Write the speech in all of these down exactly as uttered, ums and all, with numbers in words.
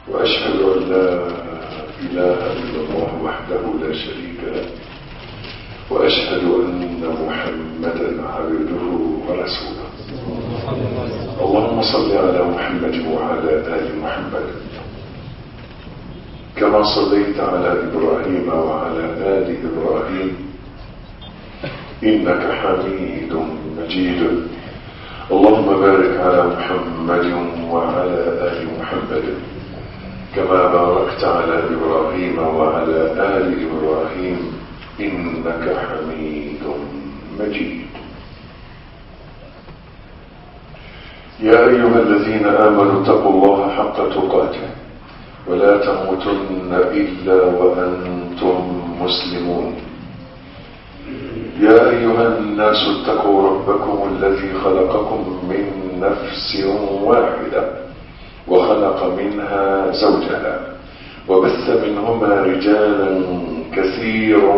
وأشهد أن لا إله إلا الله وحده لا شريك له، وأشهد أن محمدا عبده ورسوله. اللهم صل على محمد وعلى آل محمد كما صليت على إبراهيم وعلى آل إبراهيم إنك حميد مجيد. اللهم بارك على محمد وعلى آل محمد كما باركت على إبراهيم وعلى آل إبراهيم إنك حميد مجيد. يا أيها الذين آمنوا اتقوا الله حق تقاته ولا تموتن إلا وأنتم مسلمون. يا أيها الناس اتقوا ربكم الذي خلقكم من نفس واحدة وخلق منها زوجها وبث منهما رجالا كثيرا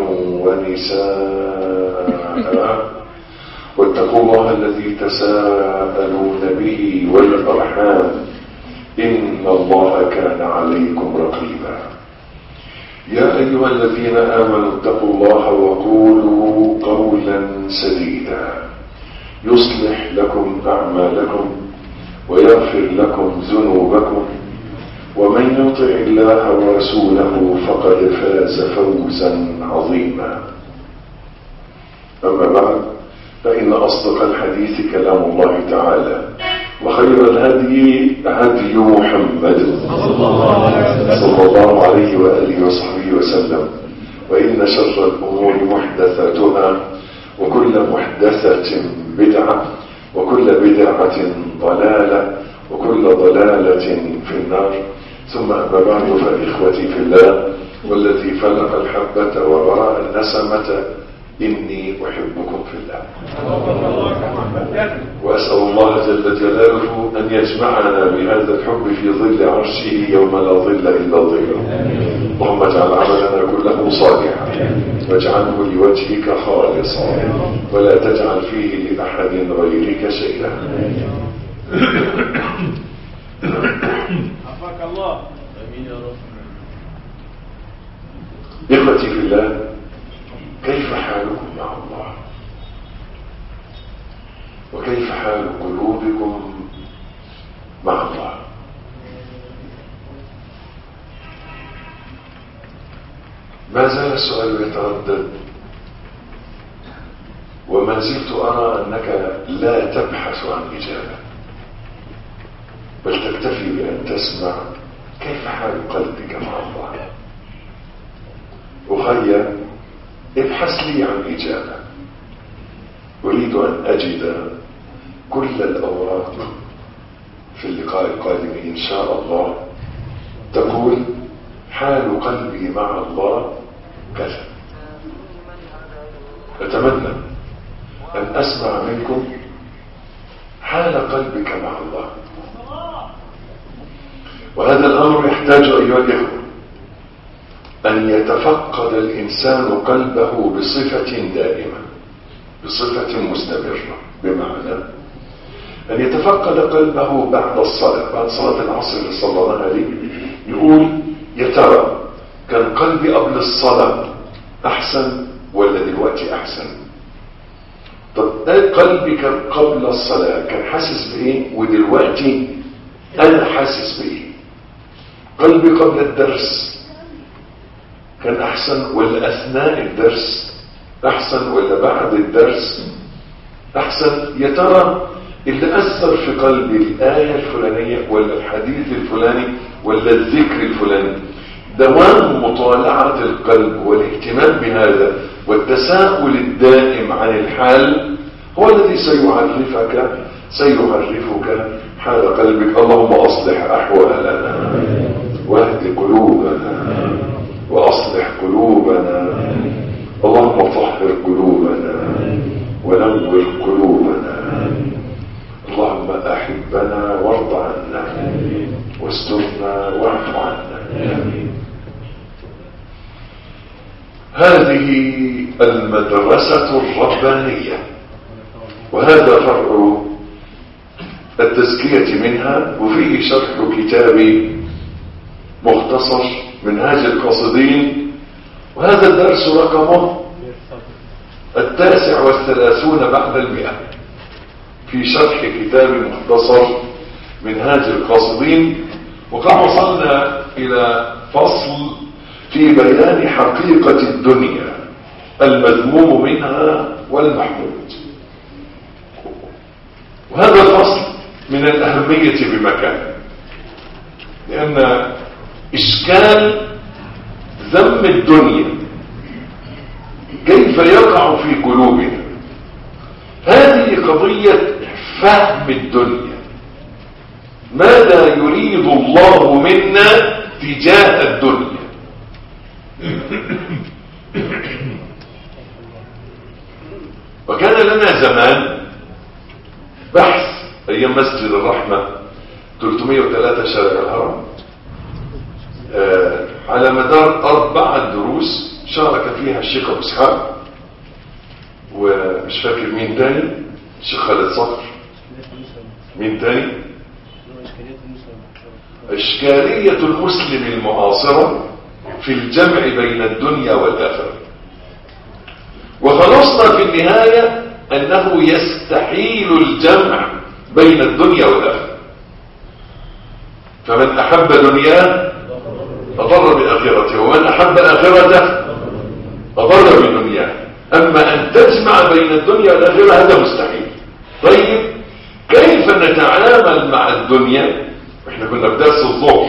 ونساء، واتقوا الله الذي تساءلون به والأرحام إن الله كان عليكم رقيبا. يا أيها الذين آمنوا اتقوا الله وقولوا قولا سديدا يصلح لكم أعمالكم ويغفر لكم ذنوبكم، ومن يطع الله ورسوله فقد فاز فوزا عظيما. أما بعد، فإن أصدق الحديث كلام الله تعالى، وخير الهدي هدي محمد صلى الله عليه وآله وصحبه وسلم، وإن شر الأمور محدثاتها، وكل محدثة بدعة، وكل بدعة ضلالة، وكل ضلالة في النار. ثم أما بعد، فإخوتي في الله والذي فلق الحبة وبرأ النسمة، إني أحبكم في الله، وأسأل الله جل جلاله أن يجمعنا بهذا الحب في ظل عرشه يوم لا ظل إلا ظله. اللهم اجعل عملنا كله صالحا واجعله لوجهك خالصا، ولا تجعل فيه لأحد غيرك شيئا. عفاك الله. آمين يا رب. إخوتي في الله، كيف حالكم مع الله؟ وكيف حال قلوبكم مع الله؟ ما زال السؤال يتردد، وما زلت أرى أنك لا تبحث عن إجابة، بل تكتفي بأن تسمع كيف حال قلبك مع الله. أخي، ابحث لي عن إجابة. أريد أن أجد كل الأوراق في اللقاء القادم إن شاء الله تقول حال قلبي مع الله كذا. أتمنى أن أسمع منكم حال قلبك مع الله. وهذا الأمر يحتاج أيها الإخوة أن يتفقد الإنسان قلبه بصفة دائمة، بصفة مستمرة، بمعنى أن يتفقد قلبه بعد الصلاة، بعد صلاة العصر اللي صلىنا عليه، يقول يا ترى كان قلبي قبل الصلاة أحسن ولا دلوقتي أحسن؟ طب قلبي كان قبل الصلاة كان حاسس بإيه، ودلوقتي أنا حاسس بإيه؟ قلبي قبل الدرس كان أحسن ولا أثناء الدرس أحسن ولا بعد الدرس أحسن؟ يا ترى اللي أثر في قلبي الآية الفلانية ولا الحديث الفلاني ولا الذكر الفلاني؟ دوام مطالعة القلب والاهتمام بهذا والتساؤل الدائم عن الحال هو الذي سيعرفك سيعرفك حال قلبك. اللهم أصلح أحوالنا واهد قلوبنا وأصلح قلوبنا. اللهم طهر قلوبنا ونور قلوبنا. اللهم أحبنا وارض عنا واسترنا واعف عنا. هذه المدرسة الربانية، وهذا فرع التزكية منها، وفيه شرح كتاب مختصر منهاج القاصدين، وهذا الدرس رقمه التاسع والثلاثون بعد المئة في شرح كتاب مختصر منهاج القاصدين. وقد وصلنا إلى فصل في بيان حقيقة الدنيا، المذموم منها والمحمود. وهذا الفصل من الأهمية بمكان، لأن إشكال ذم الدنيا كيف يقع في قلوبنا، هذه قضية فهم الدنيا. ماذا يريد الله منا تجاه الدنيا؟ وكان لنا زمان بحث أيام مسجد الرحمة ثلاثمائة وثلاثة شارع الهرم، آه على مدار أربعة دروس شارك فيها الشيخ أبو إسحاق ومش فاكر مين تاني، الشيخ خالد صقر، مين تاني، إشكالية المسلم المعاصرة في الجمع بين الدنيا والآخرة. وخلصنا في النهاية أنه يستحيل الجمع بين الدنيا والآخرة، فمن أحب دنياه أضر بآخرته، ومن أحب آخرته أضر بدنياه. أما أن تجمع بين الدنيا والآخرة هذا مستحيل. طيب كيف نتعامل مع الدنيا؟ احنا كنا في درس الظهر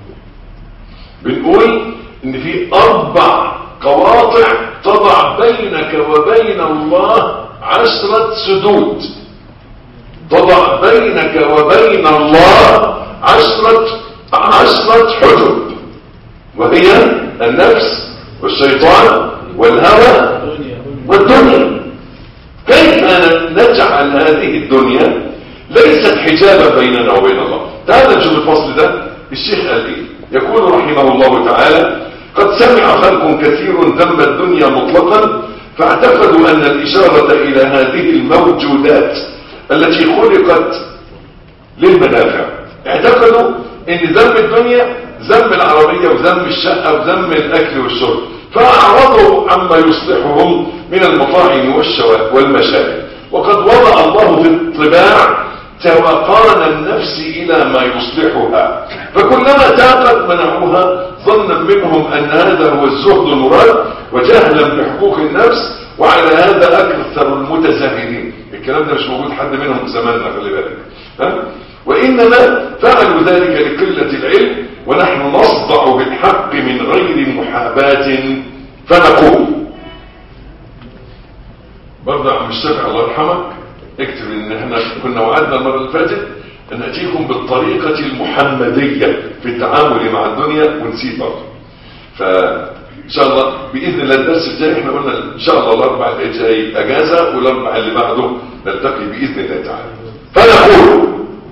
بنقول ان في اربع قواطع تضع بينك وبين الله عشرة سدود، تضع بينك وبين الله عشرة عشرة حجب، وهي النفس والشيطان والهوى والدنيا. كيف نجعل هذه الدنيا ليست حجابا بيننا وبين الله؟ تعال نشوف الفصل ده. الشيخ قال ايه؟ يقول رحمه الله تعالى: قد سمع خلق كثير ذم الدنيا مطلقا، فاعتقدوا ان الاشارة الى هذه الموجودات التي خلقت للمنافع. اعتقدوا ان ذم الدنيا ذم العربية وذم الشقة وذم الاكل والشرب، فاعرضوا عما يصلحهم من المطاعم والمشارب. وقد وضع الله في الطباع توقان النفس إلى ما يصلحها، فكلما تاقت منعوها ظنا منهم أن هذا هو الزهد المراد، وجهلا بحقوق النفس، وعلى هذا أكثر المتزاهدين. الكلام ده مش موجود حد منهم زماننا، خلي بالك، ها؟ وإنما فعلوا ذلك لقلة العلم، ونحن نصدع بالحق من غير محاباة. فنقول برضه عم الشافعي الله يرحمك اكتب ان احنا كنا وعدنا المرة اللي فاتت ان نأتيكم بالطريقة المحمدية في التعامل مع الدنيا، ونسيب برضه. فان شاء الله باذن الله الدرس الجاي احنا قلنا ان شاء الله الاربع الجاي اجازة، والاربع اللي بعده نلتقي باذن الله تعالى. فنقول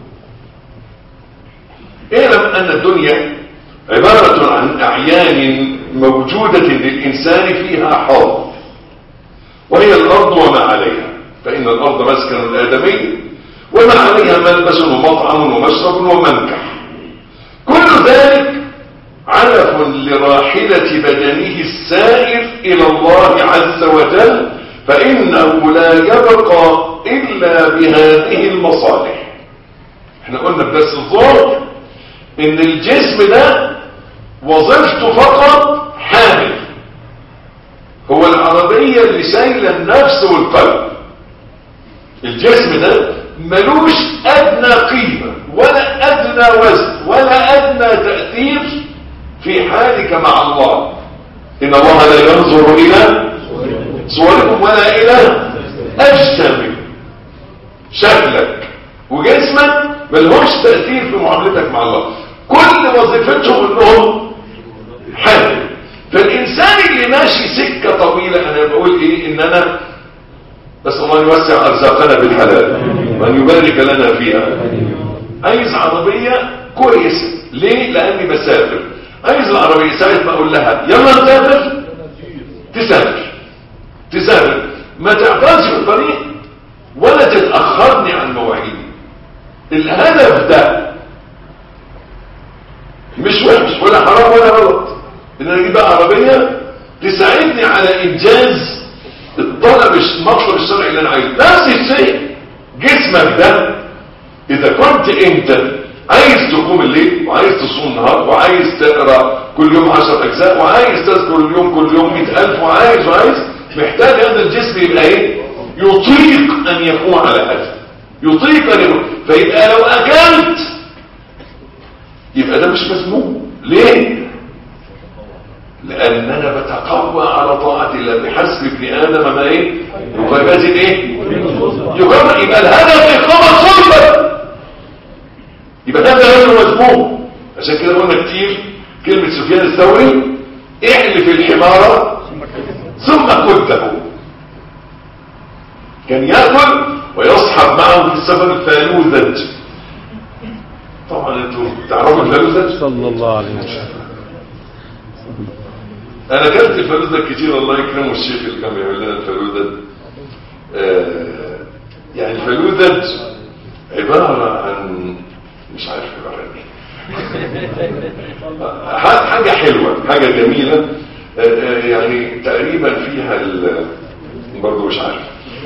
اعلم ان الدنيا عبارة عن اعيان موجودة للانسان فيها حظ، وهي الارض وما عليها، فإن الأرض مسكن الآدمي وما عليها ملبس ومطعم ومشرب ومنكح. كل ذلك علف لراحلة بدنه السائر إلى الله عز وجل، فإنه لا يبقى إلا بهذه المصالح. احنا قلنا في درس الظهر إن الجسم ده وظيفته فقط حامل، هو العربية اللي شايلة النفس والقلب. الجسم ده ملوش ادنى قيمة ولا ادنى وزن ولا ادنى تأثير في حالك مع الله. ان الله لا ينظر الى صوركم ولا الى اجسامكم. شكلك وجسمك ملهمش تأثير في معاملتك مع الله، كل وظيفتهم انهم حامل. فالانسان اللي ماشي سكة طويلة، انا بقول ايه، ان انا بس الله يوسع ارزاقنا بالحلال وان يبارك لنا فيها. عايز عربية كويسة، ليه؟ لاني بسافر. عايز العربية ساعة ما اقول لها يلا نسافر تسافر تسافر، ما تعطلش في الطريق ولا تتأخرني عن مواعيدي. الهدف ده مش وحش ولا حرام ان انا اجيب بقى عربيه تساعدني على انجاز الطلب المطلب الشرعي اللي انا عايزه. نفس الشيء جسمك ده، اذا كنت انت عايز تقوم الليل وعايز تصوم النهار وعايز تقرا كل يوم عشر اجزاء وعايز تذكر اليوم كل يوم مئة الف وعايز وعايز محتاج هذا الجسم يبقى ايه؟ يطيق ان يقوم على هذا، يطيق ان يقوم. فيبقى لو اكلت يبقى ده مش مذموم. ليه؟ لاننا بتقوى على طاعه الله. بحسب ابن ادم ما ايه؟ يقيمات ايه؟ يقيم. يبقى الهدف اقامه صلبه، يبقى ده غير مذموم. عشان كده قلنا كتير كلمه سفيان الثوري: احلف الحمار ثم كده. كان ياكل ويصحب معه في السفر الفالوذج. طبعا انتوا تعرفوا الفالوذج؟ صلى الله عليه وسلم. انا اكلت الفالوذج كتير، الله يكرمه الشيخ اللي كان بيعمل لنا الفالوذج. آه يعني الفالوذج عباره عن مش عارف عباره عن ايه. حاجه حلوه، حاجه جميله. آه آه يعني تقريبا فيها برضه مش عارف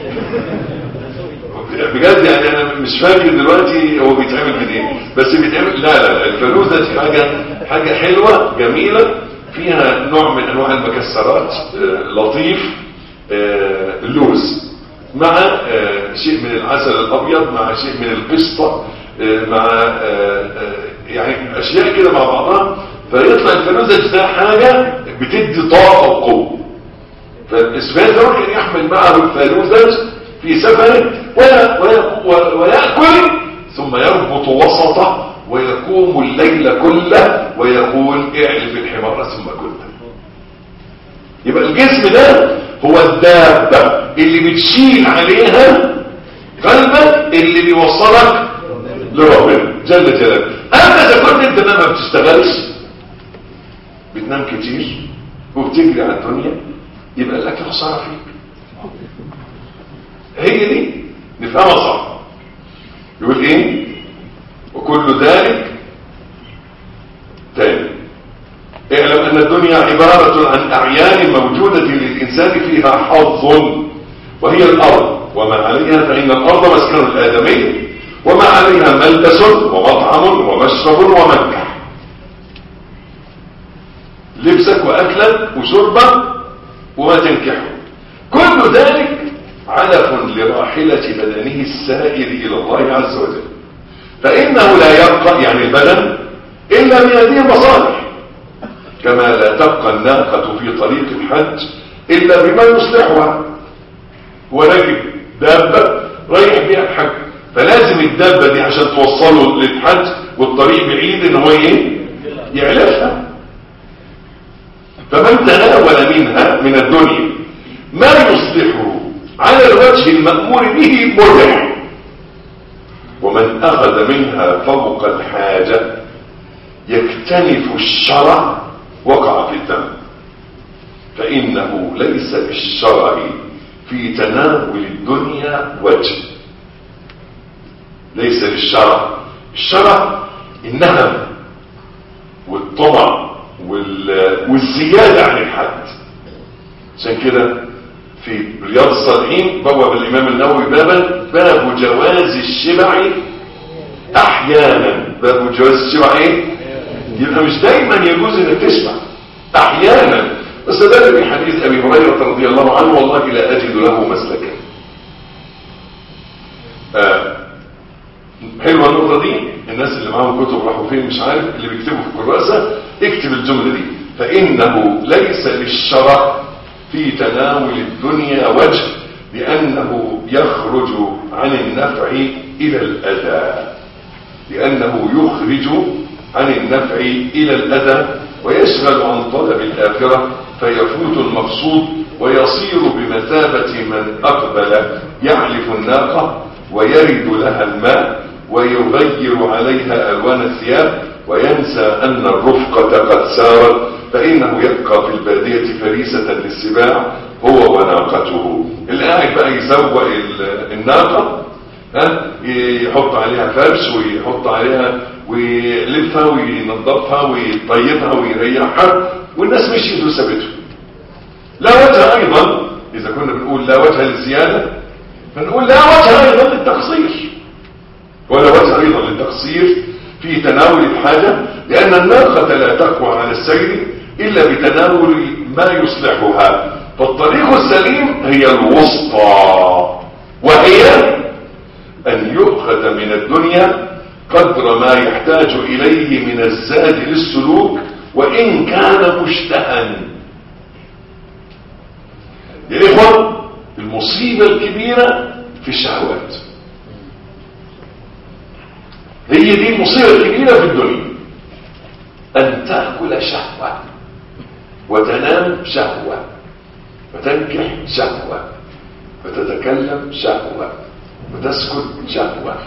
بجد، يعني انا مش فاكر دلوقتي هو بيتعمل منين، بس بيتعمل. لا لا الفالوذة حاجه حاجه حلوه جميله، فيها نوع من انواع المكسرات آه لطيف، آه اللوز مع آه شيء من العسل الابيض مع شيء من القشطه آه مع آه يعني اشياء كده مع بعضها، فيطلع الفالوذة ده حاجه بتدي طاقه وقوه. فالسفيان الثوري كان يحمل معه الفالوذة في سفره ويأكل ثم يربط وسطه ويقوم الليل كله ويقول: اعلف الحمار ثم كله. يبقى الجسم ده هو الدابة اللي بتشيل عليها قلبك، اللي بيوصلك لربنا جل جلاله. اما اذا كنت انت ما بتشتغلش، بتنام كتير وبتجري على الدنيا، يبقى الاكل خساره فيك. هي دي نفهمها صح. يقول ايه؟ وكل ذلك تاني: اعلم ان الدنيا عبارة عن اعيان موجودة للانسان فيها حظ، وهي الارض وما عليها، فان الارض مسكن الادمي وما عليها ملبس ومطعم ومشرب ومنكح. لبسك واكلك وشربك وما تنكحه، كل ذلك علف لراحلة بدنه السائر إلى الله عز وجل، فإنه لا يبقى يعني البدن إلا بهذه المصالح، كما لا تبقى الناقة في طريق الحج إلا بما يصلحها. وركب دابة رايح بها الحج، فلازم الدابة دي عشان توصله للحج والطريق بعيد إن هو إيه؟ يعلفها. فمن تناول منها من الدنيا ما يصلحه على الوجه المأمور به مربح، ومن أخذ منها فوق الحاجة يكتنف الشرع وقع في الذنب، فإنه ليس للشرع في تناول الدنيا وجه. ليس للشرع، الشرع النهم والطمع والزيادة عن الحد. عشان كده في رياض الصالحين بواب الامام النووي بابا: باب جواز الشبع احيانا. باب جواز الشبع ايه؟ يبقى مش دايما يجوز انك تشبع، احيانا. بس ده في حديث ابي هريره رضي الله عنه: والله لا اجد له مسلكا. آه. حلوه النقطه دي. الناس اللي معاهم كتب راحوا فين مش عارف، اللي بيكتبوا في الكراسه اكتب الجمله دي: فانه ليس للشرع في تناول الدنيا وجه، لأنه يخرج عن النفع إلى الأذى، لأنه يخرج عن النفع إلى الأذى ويشغل عن طلب الآخرة، فيفوت المقصود ويصير بمثابة من أقبل يعلف الناقة ويرد لها الماء ويغير عليها ألوان الثياب وينسى أن الرفقة قد سارت، فإنه يبقى في البادية فريسة للسباع هو وناقته. اللي قاعد بقى يسوق الناقة، ها، يحط عليها فرش ويحط عليها ويلفها وينظفها ويطيبها ويريحها، والناس مشيت وسابته. لا وجه ايضا اذا كنا بنقول لا وجه للزيادة فنقول لا وجه ايضا للتقصير، ولا وجه ايضا للتقصير في تناول الحاجة، لان الناقة لا تقوى على السير الا بتناول ما يصلحها. فالطريق السليم هي الوسطى، وهي ان يؤخذ من الدنيا قدر ما يحتاج اليه من الزاد للسلوك وان كان مشتهى. يا إخوة المصيبة الكبيرة في الشهوات، هي دي المصيبة الكبيرة في الدنيا، أن تأكل شهوة وتنام شهوة وتنكح شهوة وتتكلم شهوة وتسكت شهوة،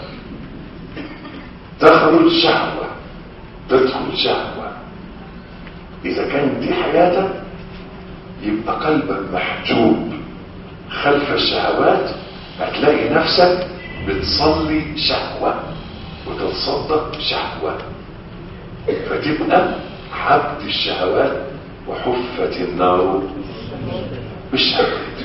تخرج شهوة تدخل شهوة. إذا كانت دي حياتك يبقى قلبك محجوب خلف الشهوات، هتلاقي نفسك بتصلي شهوة وتتصدق شهوة، فتبقى حبت الشهوات وحفت النار بالشهوات.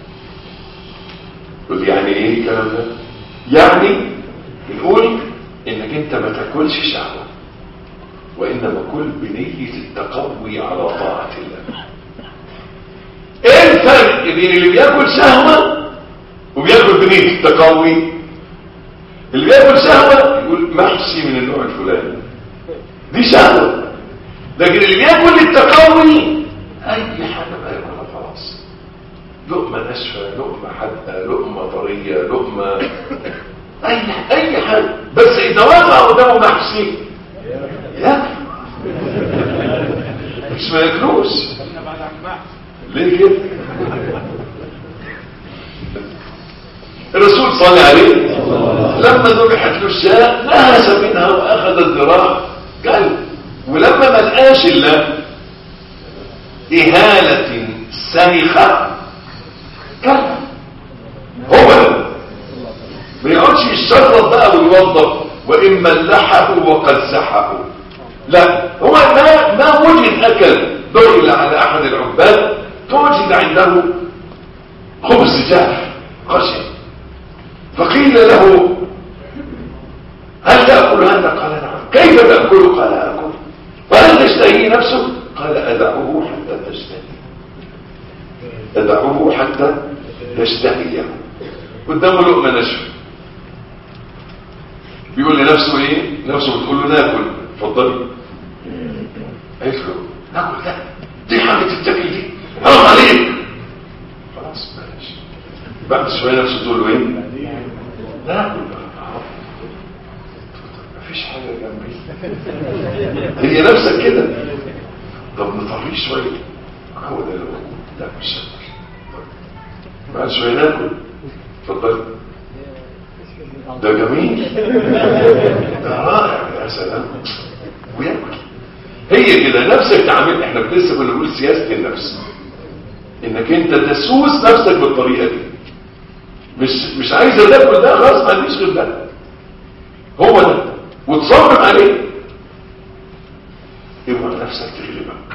قل يعني ايه الكلام ده؟ يعني بنقول انك انت ما تاكلش شهوة، وانما كل بنية التقوي على طاعة الله. ايه الفرق بين اللي بياكل شهوة وبياكل بنية التقوي؟ اللي بياكل شهوة يقول محشي من النوع الفلاني، دي شهوة. لكن اللي بياكل التقوي اي حاجة بياكلها خلاص، لقمة ناشفة، لقمة حادقة، لقمة طرية، لقمة اي اي حاجة، بس اذا وقع قدامه محشي ياكل، مش ما ياكلوش. ليه كده؟ الرسول صلى عليه لما ذبحت له الشاة نهس منها واخذ الذراع كل، ولما ما لقاش الا إهالة سنخة كل. هو ما يقعدش يشرط بقى ويوضب وإن ملحه وقزحه، لا، هو ما ما وجد أكل. دخل على أحد العباد توجد عنده خبز جاف خشن، فقيل له هل تأكل هذا؟ قال نعم. كيف تأكل؟ قال أكل. وهل تشتهي نفسه؟ قال أدعوه حتى تشتهي، أدعوه حتى تشتهيه. قدامه لقمة ناشفة، بيقول لنفسه ايه؟ نفسه بتقول له ناكل، اتفضلي. قالت له ناكل ده، دي حاجة تتاكل دي، حرام عليك. خلاص ماشي. بعد شوية نفسه تقول له ايه؟ ناكل. مفيش حاجة جنبي، هي نفسك كده. طب نطريه شوية، هو ده اللي موجود. لا مش هاكل. بعد شوية ناكل، اتفضلي. ده جميل، ده رائع، يا سلام، وياكل. هي كده نفسك تعمل. احنا لسه كنا بنقول سياسة النفس، انك انت تسوس نفسك بالطريقة دي. مش مش عايزة تاكل ده، خلاص ما عنديش غير ده، هو ده، وتصمم عليه. اوعى نفسك تغلبك.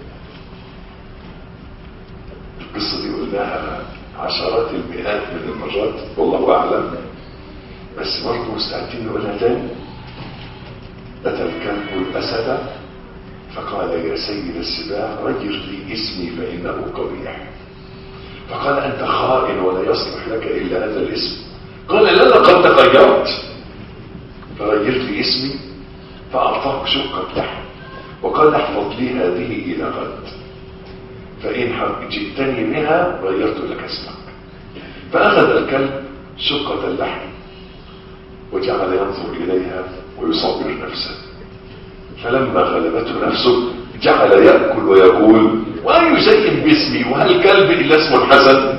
القصة دي قلناها عشرات المئات من المرات والله اعلم، بس برضه مستعدين نقولها تاني. أتى الكلب الأسد فقال يا سيد السباع غير لي اسمي فإنه قبيح. فقال أنت خائن ولا يصلح لك إلا هذا الاسم. قال لا لقد تغيرت. فغير لي اسمي، فأعطاك شقة لحم وقال احفظ لي هذه إلى غد، فإن جئتني بها غيرت لك اسمك. فأخذ الكلب شقة اللحم وجعل ينظر إليها ويصبر نفسه، فلما غلبته نفسه جعل يأكل ويقول وأي شيء باسمي وهل كلب إلا اسم حسن.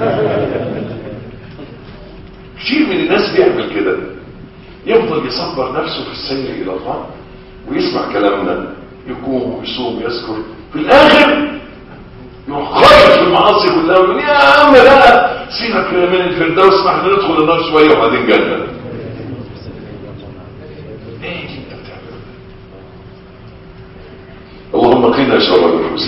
كثير من الناس بيعمل كده، يفضل يصبر نفسه في السير إلى الله ويسمع كلامنا، يقوم ويصوم ويذكر، في الآخر يروح خايف في المعاصي كلها ويقول يا عم لا سيبك من الفردوس، ما احنا ندخل النار شوية وبعدين جنة. اللهم قنا شر النفوس.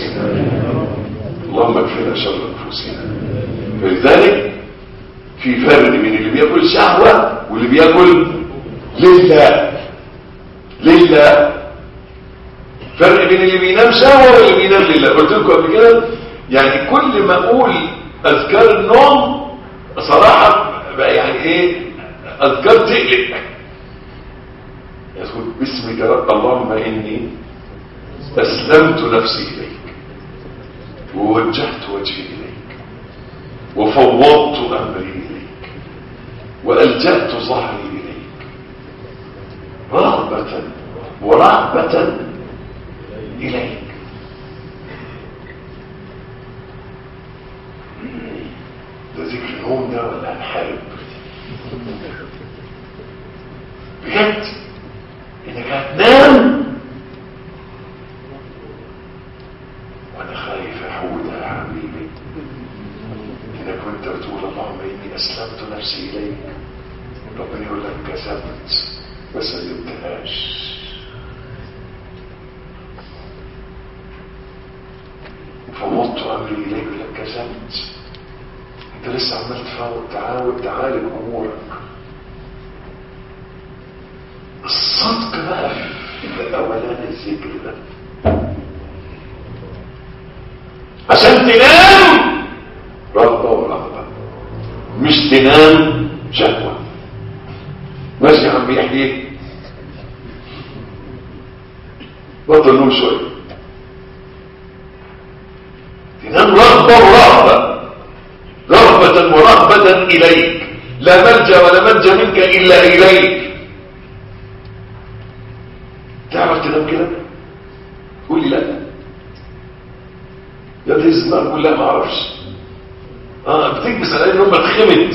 اللي بياكل شهوة واللي بياكل لله. لله فرق بين اللي بينام شهوة واللي بينام لله. قلت لكم قبل كده يعني كل ما اقول اذكار النوم صراحة بقى يعني ايه اذكار تقلق. يقول باسمك رب اللهم اني اسلمت نفسي اليك ووجهت وجهي اليك وفوضت امري اليك والجأت ظهري اليك رغبة ورهبة اليك. ده ذكر النوم ده ولا هنحارب بجد؟ انك هتنام وانا خايف احود يا حبيبي انك وانت بتقول اللهم اني اسلمت نفسي اليك ربنا يقول لك كسبت ما سلمتهاش. فوضت امري اليك يقول لك كسبت. انت لسه عمال تفاوض تعاود تعالج امورك. الصدق بقى في اولان الذكر ده عشان تنام رغبة ورهبة مش تنام شهوة. ماشي يا عم يحيي بطل نوم شوية تنام رغبة ورهبة رغبة ورهبة إليك لا ملجأ ولا منجا منك إلا إليك. تعرف تنام كده؟ قول لي لا يا تهز دماغك قول لا ما اعرفش. اه بتكبس على ان امك خمت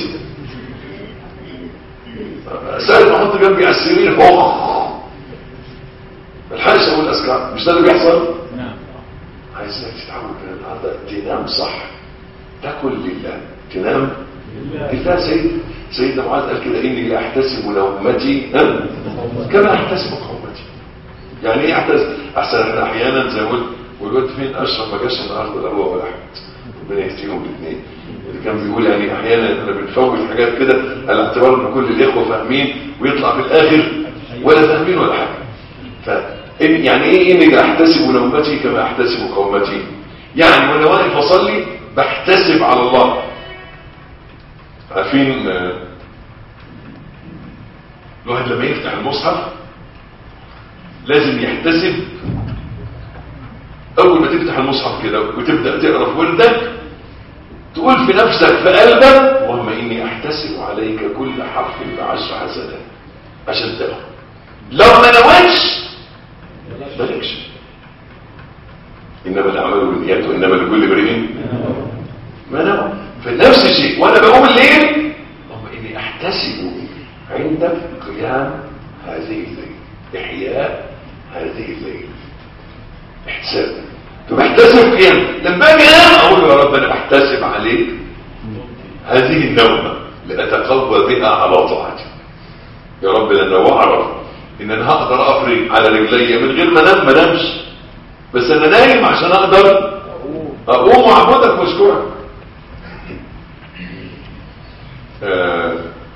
ساعة ما احط جنبي على السرير اخ الحاجة اقول اذكار مش ده اللي بيحصل؟ نعم. عايزك تتعود النهارده تنام صح تاكل لله تنام لله. سيد سيدنا معاذ قال كده اني لا احتسب نومتي كما احتسب قومتي. يعني ايه احتسب؟ احسن احنا احيانا زي ما قلت والواد فين اشرف ما جاش النهارده لا هو ولا احمد ربنا يهديهم الاثنين. اللي كان بيقول يعني احيانا احنا بنفوت حاجات كده على اعتبار ان كل الاخوه فاهمين ويطلع في الاخر ولا فاهمين ولا حاجه. ف يعني ايه اني لا احتسب نومتي كما احتسب قومتي؟ يعني وانا واقف اصلي بحتسب على الله. عارفين الواحد لما يفتح المصحف لازم يحتسب. اول ما تفتح المصحف كده وتبدا تقرا في وردك تقول في نفسك في قلبك اللهم اني احتسب عليك كل حرف بعشر حسنات عشان تاخد. لو ما نويتش مالكش. انما الاعمال بالنيات وانما لكل امرئ ما نوى. فنفس الشيء وانا بقوم الليل اللهم اني احتسب عندك قيام هذه الليل احياء هذه الليل احتساب. فبحتسب قيام لما اجي انام اقول يا رب انا بحتسب عليك هذه النومه لاتقوى بها على طاعتك يا رب. لانه اعرف ان انا هقدر افرج على رجلي من غير ما انام ما انامش بس انا نايم عشان اقدر اقوم واعبدك واشكرك. آه.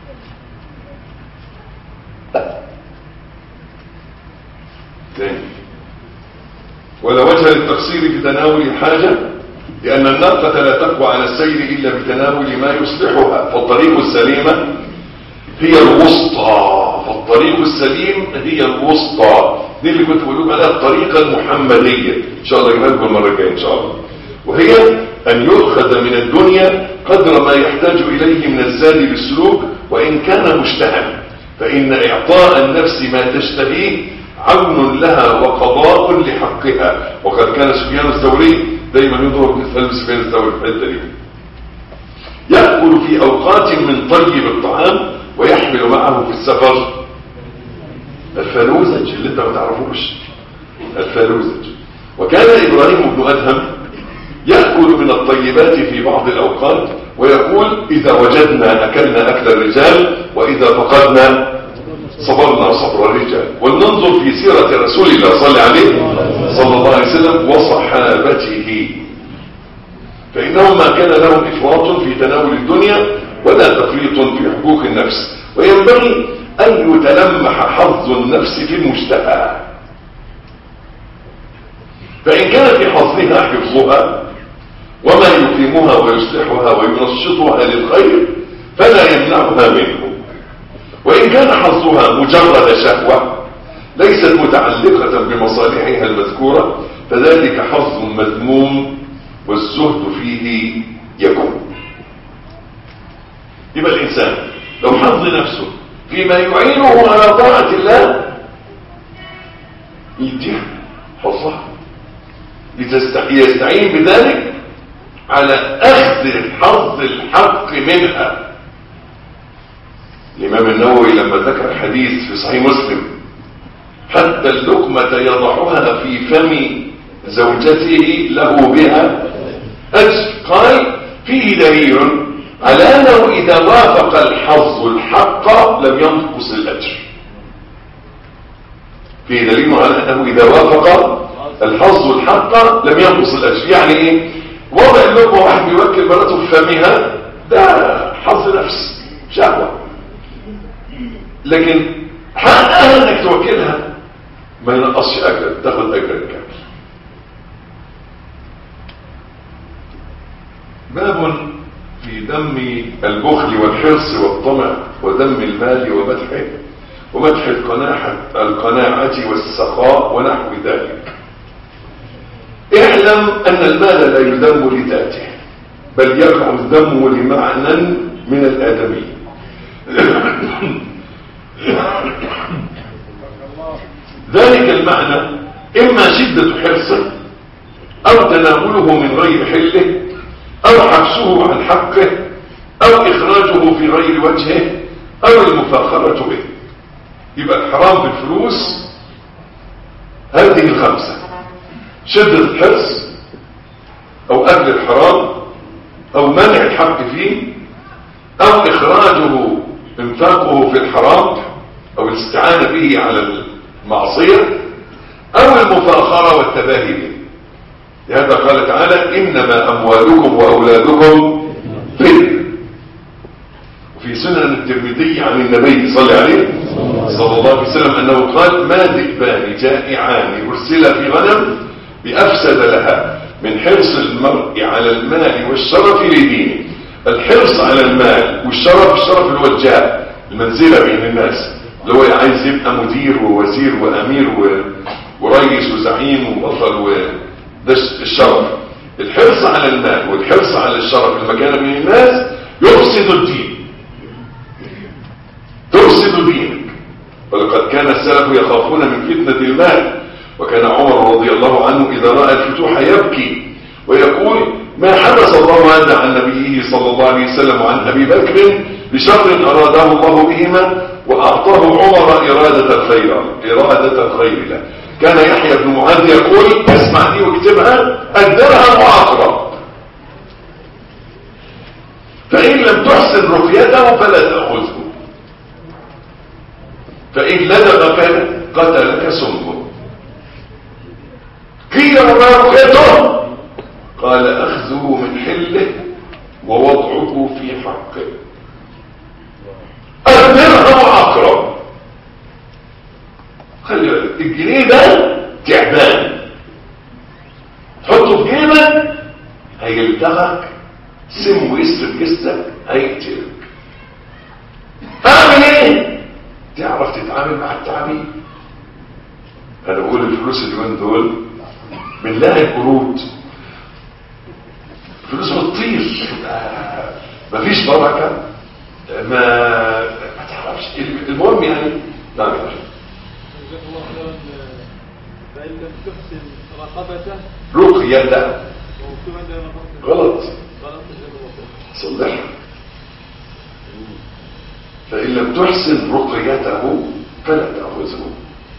تاني ولا وجه للتقصير في تناول الحاجة لأن الناقة لا تقوى على السير إلا بتناول ما يصلحها. فالطريق السليمة هي الوسطى. فالطريق السليم هي الوسطى. دي اللي كنت بقول لكم عليها الطريقة المحمدية إن شاء الله أجيبها لكم المرة الجاية إن شاء الله. وهي أن يؤخذ من الدنيا قدر ما يحتاج إليه من الزاد بالسلوك وإن كان مشتهى. فإن إعطاء النفس ما تشتهيه عون لها وقضاء لحقها. وقد كان سفيان الثوري دايما يضرب مثال سفيان الثوري في الحته دي يأكل في أوقات من طيب الطعام ويحمل معه في السفر الفالوزج اللي انت ما تعرفوش الفالوزج. وكان إبراهيم بن أدهم يأكل من الطيبات في بعض الأوقات ويقول إذا وجدنا أكلنا أكل الرجال وإذا فقدنا صبرنا صبر الرجال. ولننظر في سيرة رسول الله صلى عليه صلى الله عليه وسلم وصحابته فإنه ما كان لهم إفراط في تناول الدنيا ولا تفريط في حقوق النفس، وينبغي أن يتلمح حظ النفس في المشتهى، فإن كان في حظها حفظها وما يقيمها ويصلحها وينشطها للخير فلا يمنعها منه، وإن كان حظها مجرد شهوة ليست متعلقة بمصالحها المذكورة فذلك حظ مذموم والزهد فيه يكون. يبقى الإنسان لو حظ نفسه فيما يعينه على طاعة الله يديها حظها، يستعين بذلك على أخذ حظ الحق منها. الإمام النووي لما ذكر حديث في صحيح مسلم حتى اللقمة يضعها في فم زوجته له بها أجر، قال فيه دليل على أنه إذا وافق الحظ الحق لم ينقص الأجر. فيه دليل على أنه إذا وافق الحظ الحق لم ينقص الأجر. يعني إيه؟ وضع اللقمة واحد بيوكل مرته في فمها ده حظ نفس شهوة، لكن حقها انك توكلها ما ينقصش اجر، تاخد اجر كامل. باب في ذم البخل والحرص والطمع وذم المال ومدحه ومدح القناعة القناعة والسخاء ونحو ذلك. اعلم ان المال لا يذم لذاته بل يقع الذم لمعنى من الآدمي. ذلك المعنى إما شدة حرصه أو تناوله من غير حله أو حبسه عن حقه أو إخراجه في غير وجهه أو المفاخرة به. يبقى الحرام في الفلوس هذه الخمسة: شدة الحرص أو أكل الحرام أو منع الحق فيه أو إخراجه انفاقه في الحرام أو الاستعانة به على المعصية أو المفاخرة والتباهي به. لهذا قال تعالى إنما أموالكم وأولادكم فتنة. وفي سنن الترمذي عن النبي صلى الله عليه صلى الله عليه وسلم أنه قال ما ذئبان جائعان أرسل في غنم بأفسد لها من حرص المرء على المال والشرف لدينه. الحرص على المال والشرف، الشرف اللي هو الجاه، المنزلة بين الناس، اللي هو عايز يبقى مدير ووزير وأمير ورئيس وزعيم وبطل، وده الشرف. الحرص على المال والحرص على الشرف المكانة بين الناس يفسد الدين، تفسد دينك. ولقد كان السلف يخافون من فتنة المال، وكان عمر رضي الله عنه إذا رأى الفتوح يبكي ويقول ما حدث الله هذا عن نبيه صلى الله عليه وسلم وعن أبي بكر بشر أراده الله بهما وأعطاه عمر إرادة الخير إرادة الخير له. كان يحيى بن معاذ يقول اسمع دي واكتبها: الدرهم وعقرب، فإن لم تحسن رقيته فلا تأخذه، فإن لدغك قتلك سمه. قيل وما رقيته؟ قال أخذه من حله ووضعه في حقه. الدرهم وعقرب. خلي بالك الجنيه ده تعبان، تحطه في جيبك هيلدغك سم ويسرب جسدك هيقتلك. اعمل ايه؟ تعرف تتعامل مع التعابين. انا بقول الفلوس اليومين دول بنلاقي قروض، الفلوس بتطير، مفيش بركه، ما ما تعرفش. المهم يعني نعم يا باشا. فإن لم تحسن رقبته رقيته غلط، صلحها. فإن لم تحسن رقيته فلا تأخذه.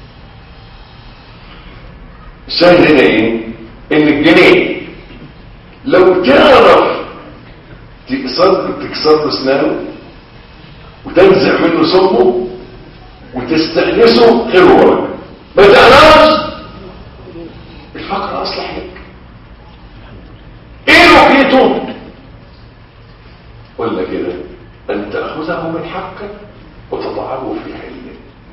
الشاهد هنا ايه؟ ان الجنيه لو تعرف تكسر تكسر له اسنانه وتنزع منه سمه وتستأنسه غير ورق، ما تعرفش الفقر اصلح لك. ايه رقيته؟ ولا كده في حقه وتضعه في حله.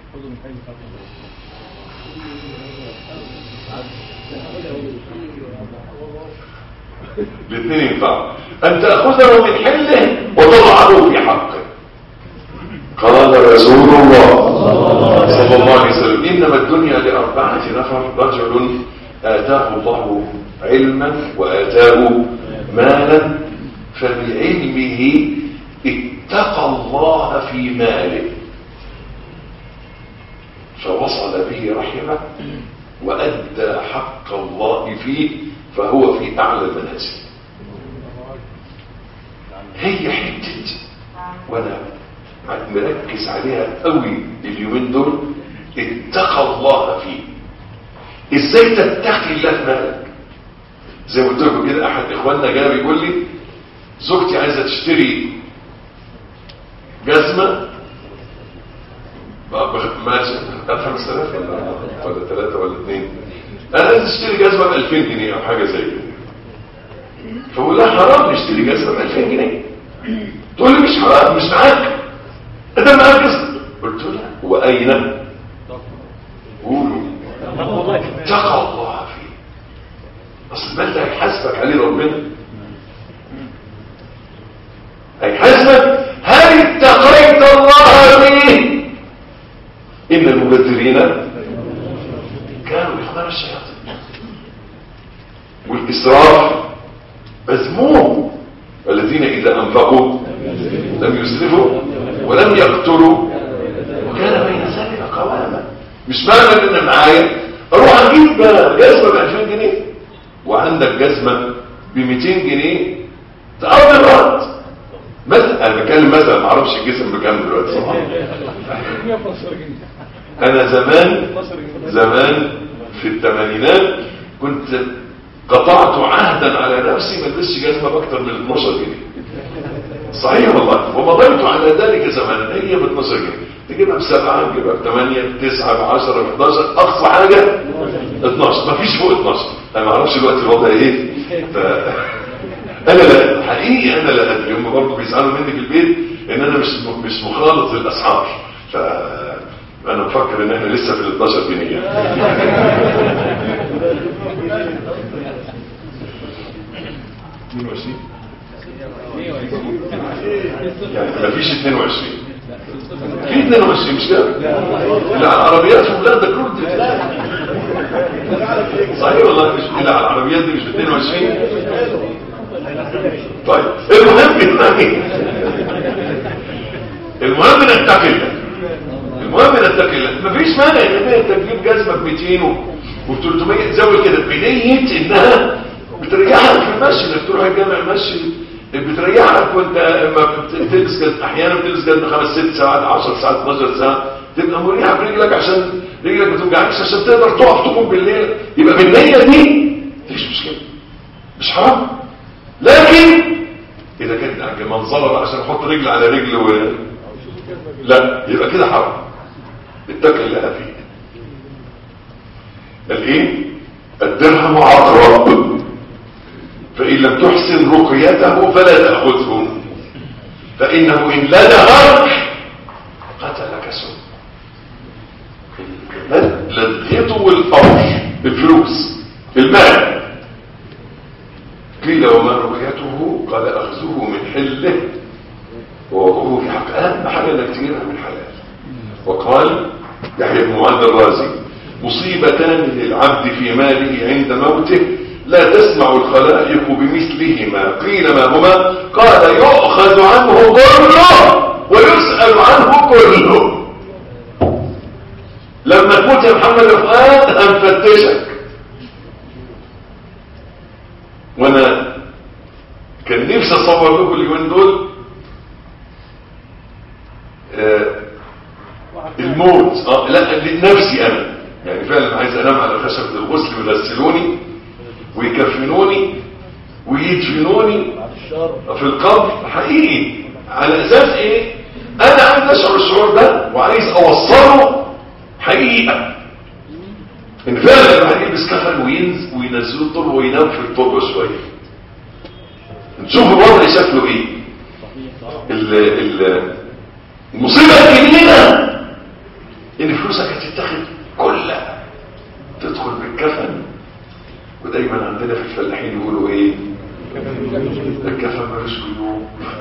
الاثنين ينفعوا، ان تأخذه من حله وتضعه في حقه. قال رسول الله صلى الله عليه وسلم انما الدنيا لأربعة نفر: رجل آتاه الله علما وآتاه مالا فبعلمه اتقى الله في ماله فوصل به رحمه وأدى حق الله فيه فهو في أعلى المنازل. هي حتة وانا مركز عليها قوي اليومين دول، اتقى الله فيه. ازاي تتقي الله في مالك؟ زي ما قلت لكم كده، احد اخواننا جاء بيقول لي زوجتي عايزه تشتري جزمه ماشي خمسة آلاف ولا ثلاثة ولا اثنين، انا عايز اشتري جزمه ب ألفين جنيه او حاجه زي كده. فبقول لها حرام نشتري جزمه ب ألفين جنيه. تقول لي مش حرام، مش معاك، انت معاك جزمه. قلت لها واين؟ قولوا اتقى الله فيه. اصل المال ده هيحاسبك عليه ربنا، هيحاسبك هل اتقيت الله فيه. ان المبذرين كانوا اخوان الشياطين، والاسراف مذموم. والذين اذا انفقوا لم يسرفوا ولم يقتلوا وكان بين ذلك قواما. مش معنى ان انا معايا اروح اجيب جزمه ب ألفين جنيه وعندك جزمه ب مئتين جنيه تقضي الوقت. مثلا انا بتكلم مثلا، ما اعرفش الجسم بكام دلوقتي صراحه. انا زمان زمان في الثمانينات كنت قطعت عهدا على نفسي ما البسش جزمه باكثر من اثناشر جنيه. صحيح والله، ومضيت على ذلك زمانا. هي ب اثناشر جنيه تجيبها بسبعه، تجيبها بثمانيه، بتسعه، بعشره، بحداشر، اقصى حاجه اتناشر، ما فيش فوق اتناشر. انا ما اعرفش الوقت الوضع ايه. ف... انا لا حقيقي انا لا ادري. هم برضه بيسالوا مني في البيت ان انا مش مش مخالط للاسعار، ف انا مفكر ان احنا لسه في ال اتناشر جنيه اثنين وعشرين يعني ما فيش اثنين وعشرين، في اثنين وعشرين مش كده؟ اللي على العربيات في بلاد كرد صحيح والله، مش اللي على العربيات دي مش اثنين وعشرين. طيب المهم يعني المهم نتقي الله، المهم نتقي الله. مفيش مانع ان انت تجيب جزمه ب مئتين و ثلاثمية تزود كده بنيه انها بتريحك في المشي، انك تروح الجامع مشي بتريحك. وانت بتلبس احيانا بتلبس جزمه خمس ست ساعات، عشر ساعات، اتناشر ساعه، تبقى مريحه برجلك عشان رجلك ما توجعكش، عشان تقدر تقف تقوم بالليل. يبقى بالنيه دي مفيش مشكله، مش حرام. لكن اذا كانت منظره بقى عشان احط رجل على رجل و... لا، يبقى كده حرام. اتقي الله فيه. الايه؟ الدرهم عقرب فإن لم تحسن رقيته فلا تأخذه فإنه إن لدغك قتلك سم. لدغته والفوش، الفلوس، المال. قيل وما رقيته؟ قال أخذه من حله ووضعه في حق. أهم حاجة انك تجيبها من حلال. وقال يحيى بن معاذ الرازي: مصيبتان للعبد في ماله عند موته لا تسمع الخلائق بمثلهما. قيل ما هما؟ قال يؤخذ عنه كله ويسأل عنه كله. لما تموت يا محمد فؤاد هنفتشك. وانا كان نفسي اصور لكم اليومين دول آه الموت. اه لا لنفسي انا يعني فعلا عايز انام على خشبة الغسل ويغسلوني ويكفنوني ويدفنوني في القبر حقيقي. على اساس ايه؟ انا عايز اشعر الشعور ده وعايز اوصله حقيقة ان فعلا الواحد يلبس كفن وينزل وينزلوا التربه وينام في التربه شويه، نشوف الوضع شكله ايه. ال ال المصيبة الكبيرة ان فلوسك هتتاخد كلها تدخل بالكفن. ودايما عندنا في الفلاحين يقولوا ايه؟ الكفن ملوش جيوب.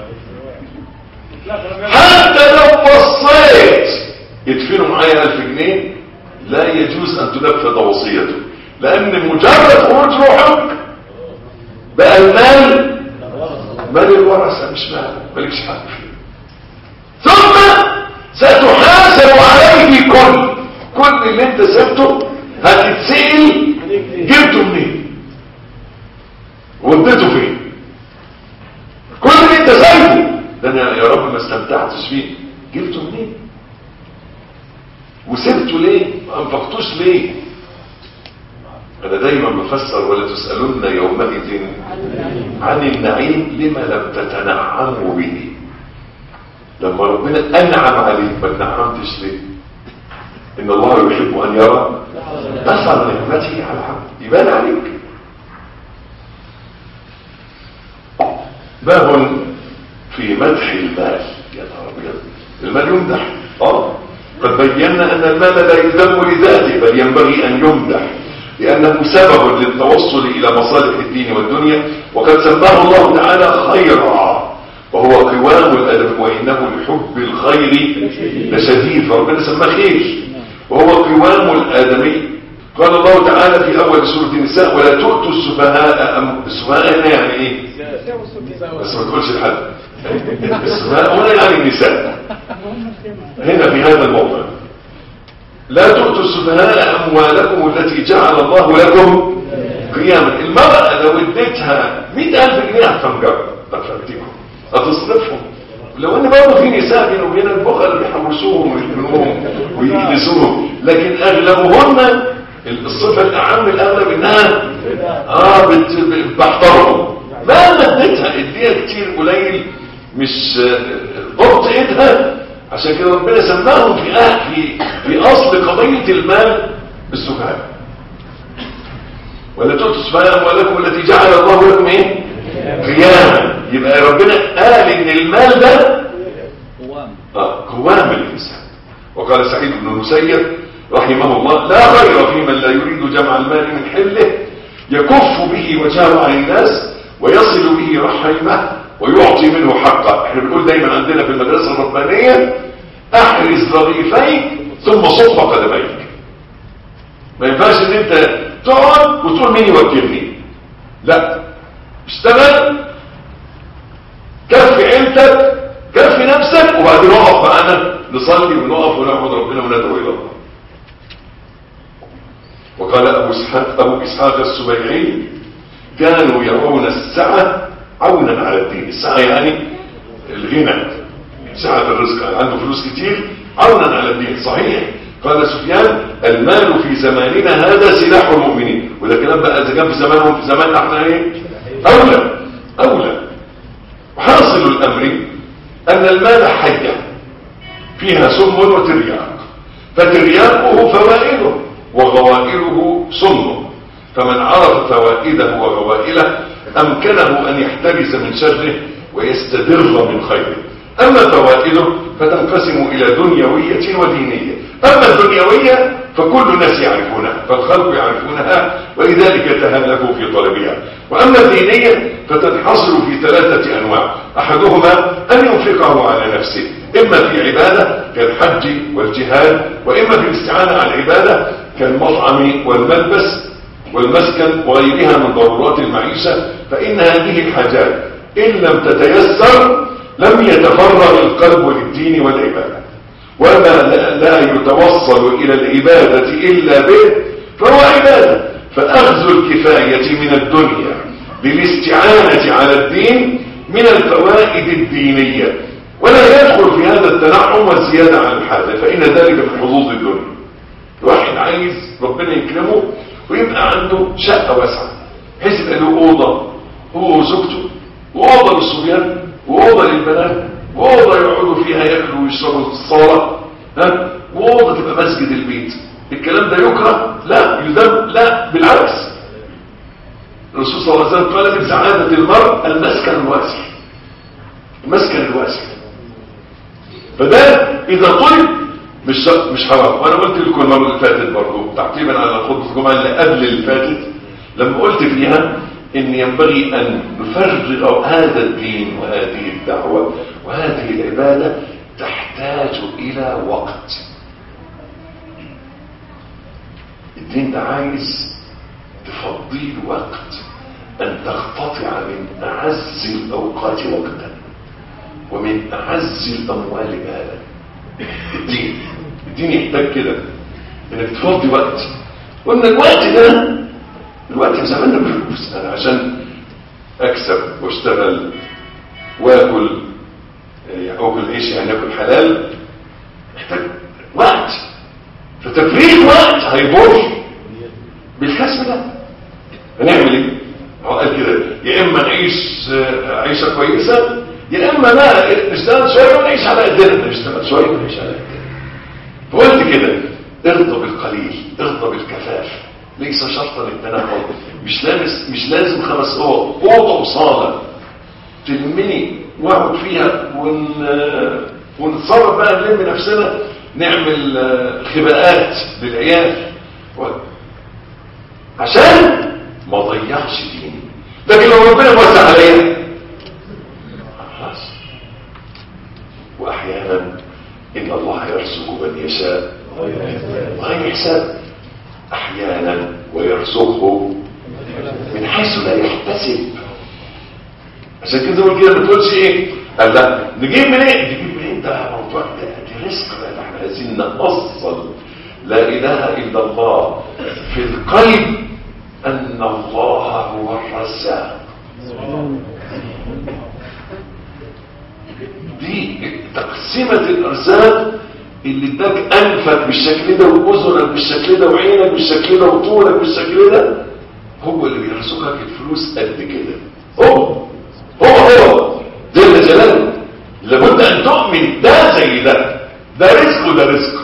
حتى لو بصيت يدفنوا معايا ألف جنيه لا يجوز ان تنفذ وصيته، لان مجرد خروج روحك بقى المال مال الورثة مش مال، مالكش حق فيه. ثم ستحاسب عليه كل كل اللي انت سبته هتتسأل جبته منين وديته فين. كل اللي انت سايبه ده انا يا رب ما استمتعتش فيه جبته منين وسبته ليه ما انفقتوش ليه. انا دايما بفسر ولا تسألون يومئذ عن النعيم لما لم تتنعموا به. لما ربنا انعم عليك ما تنعمتش ليه؟ ان الله يحب ان يرى اثر نعمته على العبد يبان عليك. باب في مدح المال. يا نهار ابيض، المال يمدح. اه قد بينا ان المال لا يذم لذاته بل ينبغي ان يمدح لانه سبب للتوصل الى مصالح الدين والدنيا، وقد سماه الله تعالى خيرا وهو قوام الادب وانه لحب الخير لشديد، فربنا سماه خير وهو قوام الادمي. قال الله تعالى في اول سوره النساء ولا تؤتوا السفهاء أم... السفهاء هنا يعني ايه؟ بس ما تقولش لحد. السفهاء هنا يعني النساء هنا في هذا الموضع. لا تؤتوا السفهاء اموالكم التي جعل الله لكم قياما. المرأة لو اديتها مئة ألف جنيه هتفنجر هتفنجرهم هتصرفهم. لو ان برضه في نساء بينهم وبين البخل بيحوشوهم ويكرموهم ويكنسوهم، لكن اغلبهن الصفه الاعم الاغلب انها اه بحترهم. ما اديتها اديها كتير قليل مش ضبط ايدها. عشان كده ربنا سماهم في في في اصل قضيه المال السفهاء. ولا تؤتوا السفهاء اموالكم التي جعل الله لكم ايه؟ قياما. يبقى ربنا قال ان المال ده اه قوام الانسان. وقال سعيد بن المسيب رحمه الله لا خير في من لا يريد جمع المال من حله يكف به وجهه عن الناس ويصل به رحمه ويعطي منه حقه. احنا بنقول دايما عندنا في المدرسه الربانيه احرز رغيفيك ثم صف قدميك. ما ينفعش ان انت تقعد وتقول مين يوكلني، لا اشتغل كفي عيلتك كفي نفسك وبعدين نقف معانا نصلي ونقف ونعبد ربنا وندعو الى الله. وقال ابو اسحاق ابو اسحاق السبيعي كانوا يرون السعه عونا على الدين. السعه يعني الغنى سعه الرزق، عنده فلوس كتير عونا على الدين. صحيح قال سفيان المال في زماننا هذا سلاح المؤمنين. وده كلام بقى اذا كان في زمانهم في زماننا احنا ايه اولى اولى. وحاصل الامر ان المال حية فيها سم وترياق، فترياقه فوائده وغوائله سمه، فمن عرف فوائده وغوائله امكنه ان يحترز من شره ويستدر من خيره. اما فوائده فتنقسم الى دنيوية ودينية. اما الدنيوية فكل الناس يعرفونها فالخلق يعرفونها ولذلك تهلكوا في طلبها. واما الدينية فتنحصر في ثلاثة انواع، احدهما ان ينفقه على نفسه اما في عبادة كالحج والجهاد، واما في الاستعانة على العبادة كالمطعم والملبس والمسكن وغيرها من ضرورات المعيشة. فان هذه الحاجات ان لم تتيسر لم يتفرغ القلب للدين والعبادة، وما لا يتوصل الى العبادة الا به فهو عبادة. فاخذ الكفاية من الدنيا للاستعانة على الدين من الفوائد الدينية، ولا يدخل في هذا التنعم والزيادة عن الحاجة، فإن ذلك من حظوظ الدنيا. الواحد عايز ربنا يكرمه ويبقى عنده شقة واسعة بحيث يبقى له أوضة هو وزوجته، وأوضة للصبيان، وأوضة للبنات، وأوضة يقعدوا فيها يأكلوا ويشربوا في الصالة، ها، وأوضة تبقى مسجد البيت. الكلام ده يكره؟ لا. يذم؟ لا، بالعكس. الرسول صلى الله عليه وسلم قال من سعادة المرء المسكن الواسع. المسكن الواسع فده اذا طلب مش مش حرام. وانا قلت لكم المره اللي فاتت برضه تقريبا على خطبه الجمعه اللي قبل اللي فاتت لما قلت فيها ان ينبغي ان نفرغ هذا الدين وهذه الدعوه وهذه العباده تحتاج الى وقت. الدين ده عايز تفضيل وقت، ان تقتطع من اعز الاوقات وقتا ومن اعز الاموال مالا. الدين الدين يحتاج كده انك تفضي وقت، وان الوقت ده الوقت في زماننا بفلوس. انا عشان اكسب واشتغل واكل اكل عيش يعني اكل حلال محتاج وقت، فتفريغ وقت هيضر بالكسب ده. هنعمل ايه؟ هو قال كده يا اما نعيش عيشه كويسه يا اما بقى نشتغل شويه ونعيش على قدنا. نشتغل شويه ونعيش على قدنا. فقلت كده ارضى بالقليل، ارضى بالكفاف، ليس شرطا التنقل. مش لازم مش لازم خمس اوض، اوضه وصاله تلمني واقعد فيها ون... ونتصرف بقى نلم نفسنا، نعمل خباءات للعيال و... عشان ما ضيعش ديني. لكن لو ربنا وسع عليا خلاص. واحيانا ان الله يرزق من يشاء غير حساب، احيانا ويرزقه من حيث لا يحتسب. عشان كده بقول كده ما تقولش ايه قال لا نجيب منين إيه؟ نجيب منين؟ ده موضوع ده دي رزق بقى. احنا عايزين نأصل لا اله الا الله في القلب ان الله هو الرزاق. دي تقسيمة الارزاق اللي اداك انفك بالشكل ده واذنك بالشكل ده وعينك بالشكل ده وطولك بالشكل ده، هو اللي بيرزقك الفلوس قد كده. هو هو هو جل جلاله. لابد ان تؤمن ده زي ده، ده رزق وده رزق.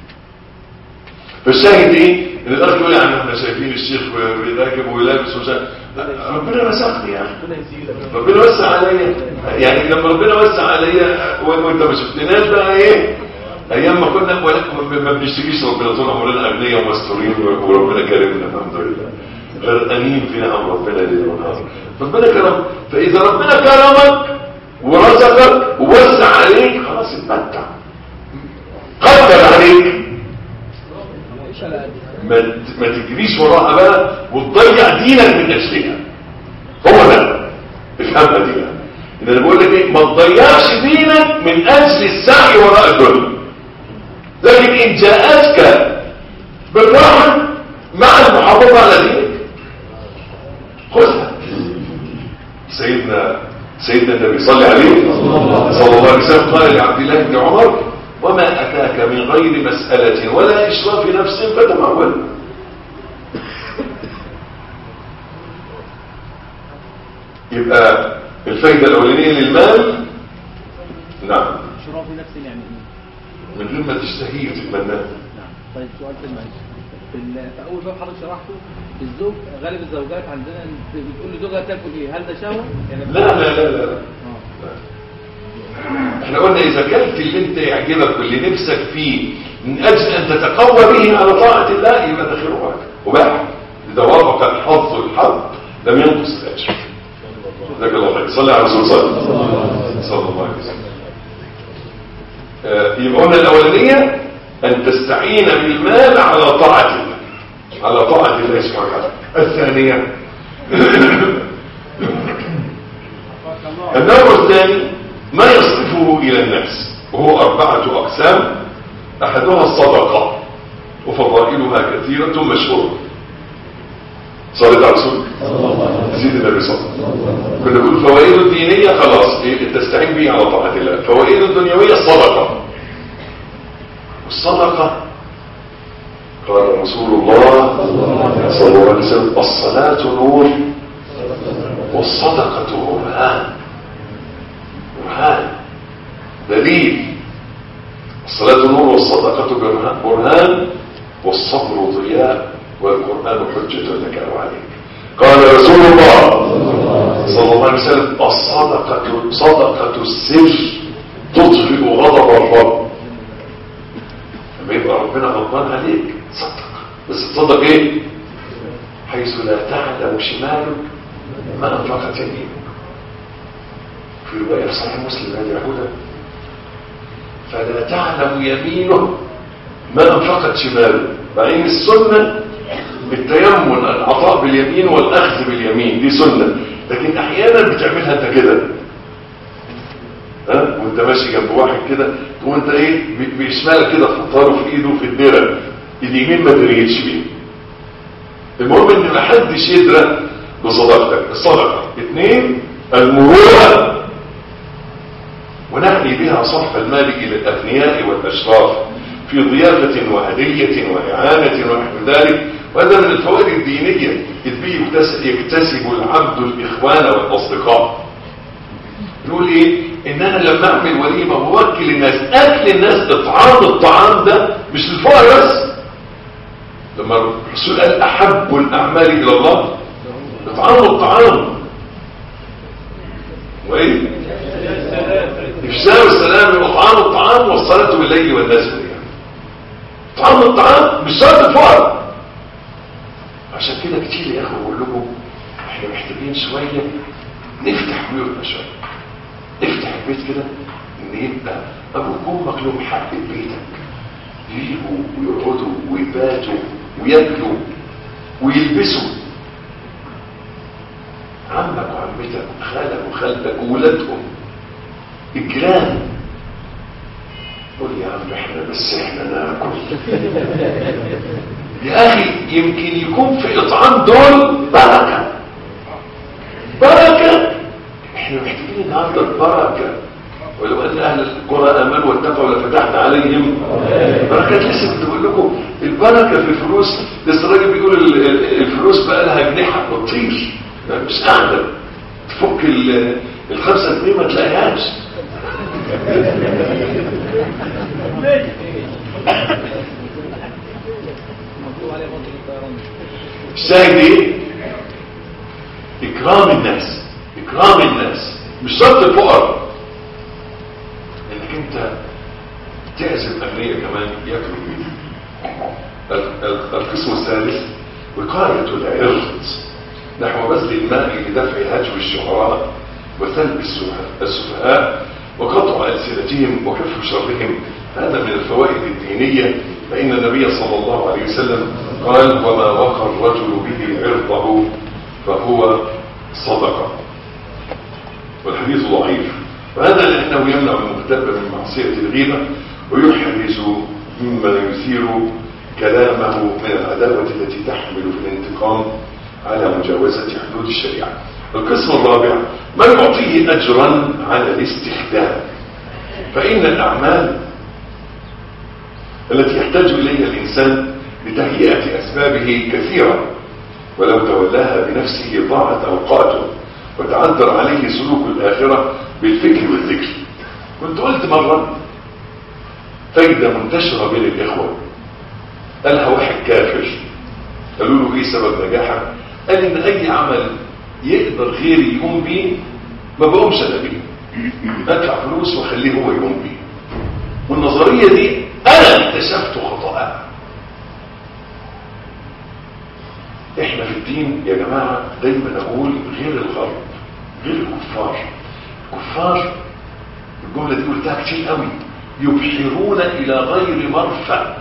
فالشاهد ايه؟ ان الاخ يقول يعني احنا شايفين الشيخ راكب ولابس وشايف، ربنا رزقني يعني ربنا وسع عليا. يعني لما ربنا وسع عليا وانت ما شفتناش بقى ايه ايام ما كنا ما بنشتكيش ربنا طول عمرنا اغنياء ومستورين وربنا كرمنا الحمد لله غرقانين في نعم ربنا ليل ونهار. ربنا كرم. فاذا ربنا كرمك ورزقك ووسع عليك خلاص اتمتع. قدر عليك ما ما تجريش وراها بقى وتضيع دينك من اجلها. هو ده افهمها دي بقى. ان انا بقول لك ايه؟ ما تضيعش دينك من اجل السعي وراء الدنيا. لكن ان جاءتك بالراحه مع المحافظه على دينك خذها. سيدنا سيدنا النبي صلى عليه صلى الله عليه وسلم قال لعبد الله بن عمر وما اتاك من غير مساله ولا اشراف نفس فتمول. يبقى الفايده الاولانيه للمال نعم اشراف نفس يعني من غير ما تشتهيه وتتمناه. نعم. طيب سؤال في المعيشه في اول باب حضرتك شرحته الزوج غالب الزوجات عندنا بتقول لزوجها تاكل ايه؟ هل ده شهوه؟ يعني لا لا لا لا, لا. احنا قلنا اذا كلت اللي انت يعجبك واللي نفسك فيه من اجل ان تتقوى به على طاعه الله يبقى ده خير وبركه وباح. اذا وافق الحظ الحظ لم ينقص الاجر. جزاك الله خير. صلي على الرسول صلى الله عليه وسلم. آه يبقى قلنا الاولانيه ان تستعين بالمال على طاعه الله على طاعه الله سبحانه وتعالى. الثانيه النوع الثاني ما يصرفه الى النفس وهو اربعه اقسام. احدها الصدقه وفضائلها كثيره مشهوره. صلى على رسول سيد النبي صلى الله عليه وسلم. كنا نقول فوائد الدينيه خلاص تستعين به على طاعه الله. فوائد الدنيويه الصدقه. الصدقه قال رسول الله صلى الله عليه وسلم الصلاه نور والصدقه برهان. برهان دليل. الصلاه نور والصدقه برهان والصبر ضياء والقرآن حجة لك أو عليك. قال رسول الله صلى الله عليه وسلم الصدقة صدقة السر تطفئ غضب الرب. لما يبقى ربنا غضبان عليك صدق، بس تصدق ايه؟ حيث لا تعلم شمالك ما انفقت يمينك. في رواية في صحيح مسلم هذه يقولها فلا تعلم يمينه ما انفقت شماله. بعدين السنة بالتيمم العطاء باليمين والاخذ باليمين دي سنة، لكن احيانا بتعملها انت كده، ها وانت ماشي جنب واحد كده وانت ايه بشمالك كده تحطها في ايده في الدرع، اليمين ما تريدش بيه. المهم ان ما حدش يدرى بصدقتك. الصدقه اثنين المروءه، ونعني بها صرف المال الى الاغنياء والاشراف في ضيافه وهديه واعانه ونحو ذلك، وهذا من الفوائد الدينيه اذ به يكتسب العبد الاخوان والاصدقاء. يقول ايه؟ ان انا لما اعمل وليمه ووكل الناس، اكل الناس اطعام الطعام ده مش للفقراء بس. لما الرسول قال احب الاعمال الى الله اطعام الطعام وايه؟ افشاء السلام واطعام الطعام والصلاه بالليل والناس بالليل. اطعام الطعام مش شرط الفقراء. عشان كده كتير يا اخوه بقول لكم احنا محتاجين شويه نفتح بيوتنا شويه، نفتح البيت كده ان يبقى ابوك وامك لهم حق بيتك، يجوا ويقعدوا ويباتوا وياكلوا ويلبسوا. عمك وعمتك وخالك وخالتك وولادهم الجيران، قول يا عم احنا بس احنا ناكل يا اخي. يمكن يكون في اطعام دول بركه بركه. احنا محتاجين النهارده البركه. ولو ان اهل القرى امنوا واتقوا لفتحنا عليهم بركات. لسه كنت بقول لكم البركه في الفلوس. لسه الراجل بيقول الفلوس بقى لها اجنحه بتطير مش قاعده، تفك الخمسه جنيه ما تلاقيهاش. الشاهد ايه؟ اكرام الناس، اكرام الناس مش شرط الفقراء، انك انت تعزم اغنياء كمان ياكلوا بيك. القسم الثالث وقاية العرض نحو بذل الماء لدفع هجو الشعراء وثلب السفهاء وقطع ألسنتهم وكف شرهم. هذا من الفوائد الدينية، فإن النبي صلى الله عليه وسلم قال وما وقى الرجل به عرضه فهو صدقة، والحديث ضعيف. وهذا لأنه يمنع المغتاب من معصية الغيبة ويحرز مما يثير كلامه من العداوة التي تحمل في الانتقام على مجاوزة حدود الشريعة. القسم الرابع من يعطيه أجرا على الاستخدام، فإن الأعمال التي يحتاج إليها الإنسان لتهيئة أسبابه كثيرة، ولو تولاها بنفسه ضاعت أوقاته وتعذر عليه سلوك الآخرة بالفكر والذكر. كنت قلت مرة فايدة منتشرة بين الإخوة، قالها واحد كافر، قالوا له ايه سبب نجاحك؟ قال ان اي عمل يقدر غيري يقوم بيه ما بقومش انا بيه، ادفع فلوس واخليه هو يقوم بيه. والنظريه دي انا اكتشفت خطأها. احنا في الدين يا جماعه دايما اقول غير الغرب، غير الكفار. الكفار الجمله دي قلتها كتير قوي، يبحرون الى غير مرفأ،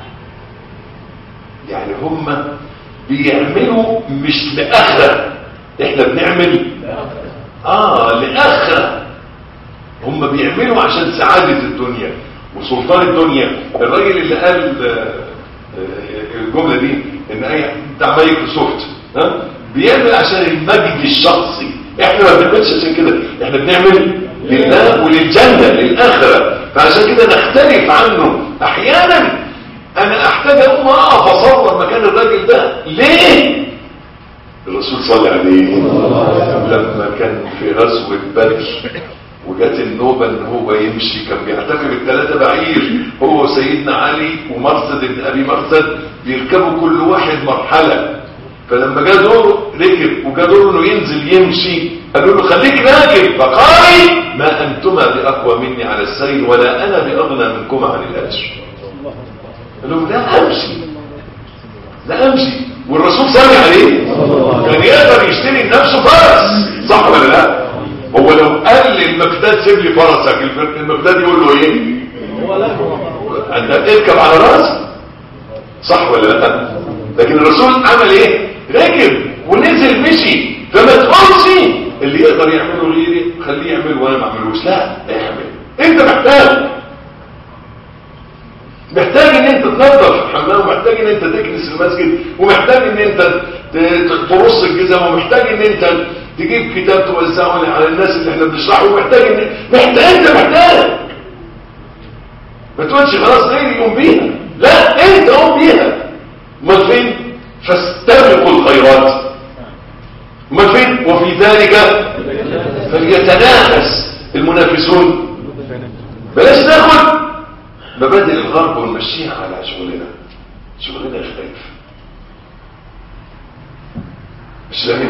يعني هم بيعملوا مش لآخرة، احنا بنعمل اه لآخرة. هم بيعملوا عشان سعادة الدنيا وسلطان الدنيا. الراجل اللي قال الجملة دي ان اي بتاع مايكروسوفت ها بيعمل عشان المجد الشخصي، احنا ما بنعملش عشان كده، احنا بنعمل لله وللجنة للآخرة. فعشان كده نختلف عنه. احيانا انا احتاج اقوم اقف اصور مكان الراجل ده ليه؟ الرسول صلى عليه لما كان في غزوة بدر وجات النوبة ان هو يمشي، كان بيعتكف الثلاثة بعير، هو وسيدنا علي ومرصد ابن ابي مرصد بيركبوا كل واحد مرحلة. فلما جاء دور ركب وجاء دور انه ينزل يمشي قالوا له خليك راكب، فقال ما انتما باقوى مني على السير ولا انا باغنى منكما عن الاجر. قال لهم لا امشي لا امشي والرسول سامع عليه كان يقدر يشتري لنفسه فرس، صح ولا لا؟ هو لو قال للمقداد سيب لي فرسك، المقداد يقول له ايه؟ هو لا انت اركب على راسي، صح ولا لا؟ لكن الرسول عمل ايه؟ ركب ونزل مشي. فما تقولش اللي يقدر يعمله غيري خليه يعمله وانا ما اعملوش، لا اعمل. انت محتاج محتاج ان انت تنظف الحمام، ومحتاج ان انت تكنس المسجد، ومحتاج ان انت ترص الجزم، ومحتاج ان انت تجيب كتاب توزعه على الناس اللي احنا بنشرحه، ومحتاج ان محتاج انت محتاج. ما تقولش خلاص غيري يقوم بيها، لا انت قوم بيها. امال فين؟ فاستبقوا الخيرات. امال فين؟ وفي ذلك فليتنافس المنافسون. بلاش ناخد مبادئ الغرب ونمشيها على شغلنا، شغلنا يختلف. مش فاهم؟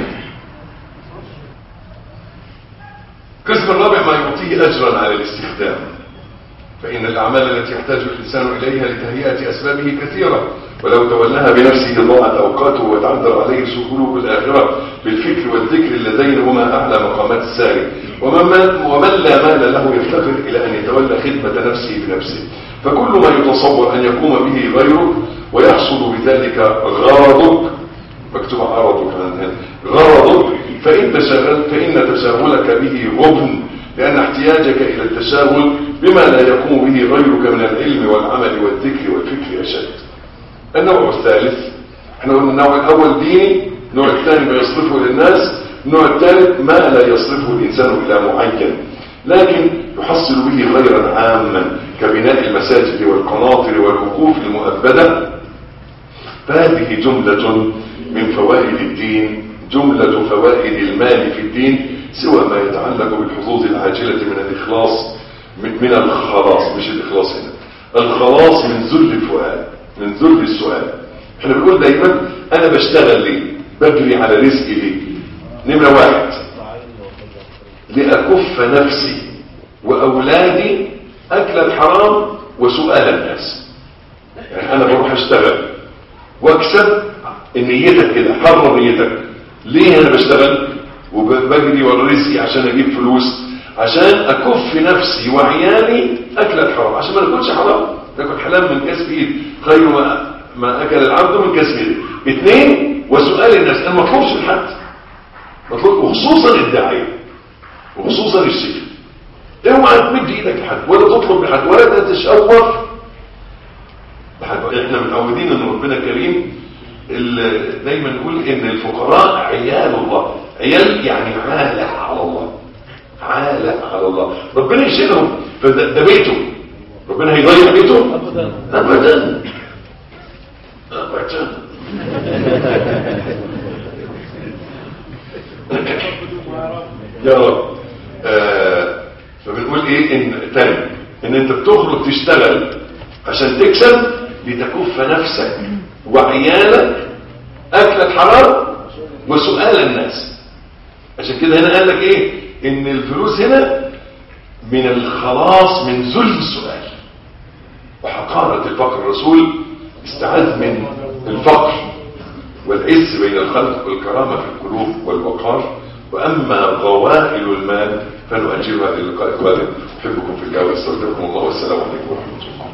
القسم الرابع ما يعطيه اجرا على الاستخدام، فإن الأعمال التي يحتاج الإنسان إليها لتهيئة أسبابه كثيرة، ولو تولاها بنفسه ضاعت أوقاته وتعذر عليه سهوله الآخرة بالفكر والذكر اللذين هما أعلى مقامات الساري. ومن, ومن لا مال له يفتقر إلى أن يتولى خدمة نفسه بنفسه، فكل ما يتصور أن يقوم به غيرك ويحصل بذلك غرضك، مكتوب عرضك غرضك، فإن, تشغل فإن تشاغلك به غبن، لأن احتياجك إلى التشاغل بما لا يقوم به غيرك من العلم والعمل والذكر والفكر أشد. النوع الثالث، احنا قلنا النوع الأول ديني، النوع الثاني ما يصرفه للناس، النوع الثالث ما لا يصرفه الإنسان إلى معين لكن يحصل به خيرا عاما كبناء المساجد والقناطر والوقوف المؤبدة. فهذه جملة من فوائد الدين، جملة فوائد المال في الدين، سوى ما يتعلق بالحظوظ العاجلة من الإخلاص من الخلاص، مش الإخلاص هنا، الخلاص من ذل الفؤاد، من ذل السؤال. احنا بنقول دايما انا بشتغل ليه؟ بجري على رزقي ليه؟ نمرة واحد لأكف نفسي وأولادي أكل الحرام وسؤال الناس. يعني أنا بروح أشتغل واكسب، نيتك كده، حرر نيتك. ليه أنا بشتغل وبجري ورا رزقي؟ عشان أجيب فلوس، عشان أكف نفسي وعيالي أكل الحرام، عشان ما ناكلش حرام، ناكل حلال من كسب إيد، خير ما, ما أكل العبد من كسب إيد. اثنين، وسؤال الناس. أنا ما اطلبش لحد، مطلوب وخصوصا الداعية وخصوصا الشيخ، اوعى تمد ايدك لحد ولا تطلب لحد ولا تتشاور لحد. احنا متعودين ان ربنا كريم، دايما نقول ان الفقراء عيال الله، عيال يعني عالة على الله، عالة على الله، ربنا يشيلهم. فده بيته، ربنا هيضيع بيته ابدا ابدا ابدا. يا رب. آه فبنقول ايه ان تاني ان انت بتخرج تشتغل عشان تكسب لتكف نفسك وعيالك اكل الحرام وسؤال الناس. عشان كده هنا قال لك ايه؟ ان الفلوس هنا من الخلاص من ذل السؤال وحقارة الفقر. الرسول استعاذ من الفقر والعز بين الخلق والكرامة في القلوب والوقار. وأما غوائل المال فنؤجلها للقاء القادم. أحبكم في الله واستودعكم الله والسلام عليكم ورحمة الله.